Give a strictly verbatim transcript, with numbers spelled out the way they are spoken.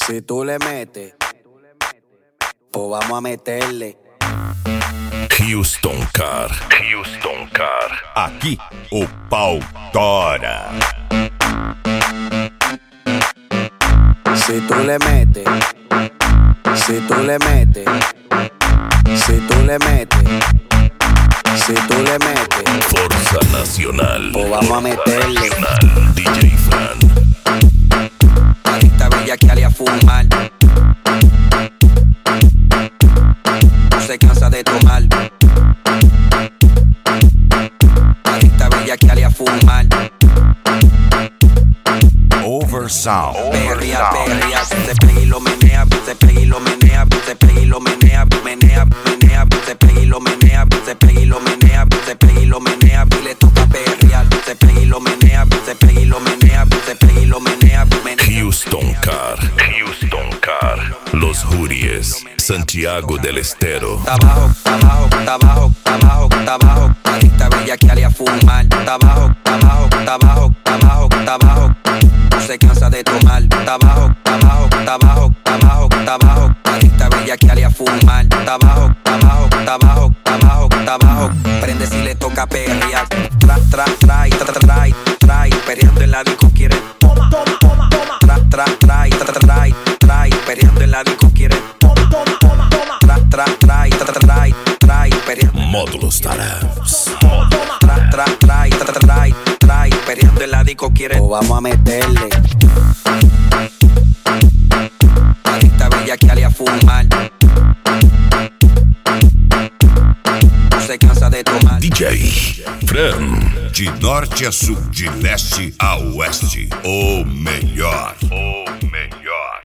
Si tú le metes, pues vamos a meterle. Houston Car. Houston Car. Aqui o pau tora. Si tú le metes, si tú le metes, si tú le metes, si tú le metes, Forza Nacional. pues vamos a meterle. Nacional. D J Fran. Adicta bella que alía fumar. No se cansa de tomar. Adicta bella que alía fumar. Oversound. Perrea, perrea, se play y lo menea, se play y lo menea, se play y lo menea, menea, menea, se play y lo menea, se play y lo menea, se play y lo menea, y le toca perrear, se play y lo menea, se play y lo menea, se play y lo menea, menea. Houston Car. Houston Car. Los Juries. Santiago del Estero. Tabajo, tabajo, tabajo, tabajo, tabajo. Adicta bella que alía fumar. Tabajo, tabajo, tabajo, tabajo, tabajo. No se cansa de tomar. Tabajo, tabajo, tabajo, tabajo, tabajo. Adicta bella que alía fumar. Tabajo, tabajo, tabajo, tabajo, tabajo. Prende si le toca perrear. Tra, tra, trai, tra, tra, trai, trai. Perreando en la disco quiere. Toma, toma, toma, toma. Tra, tra, trai, tra, tra, trai, trai. Perreando en la disco quiere. Toma, toma, toma, toma. Tra, tra, trai, tra, tra, trai, trai. Perreando. Módulos Tarabs. Tra, tra, trai, tra, tra, trai, trai. Perreando en la disco quiere. O vamos a meterle. Adicta bella que alía fumar. No se cansa de tomar. D J Fran. De norte a sul, de leste a oeste, o melhor.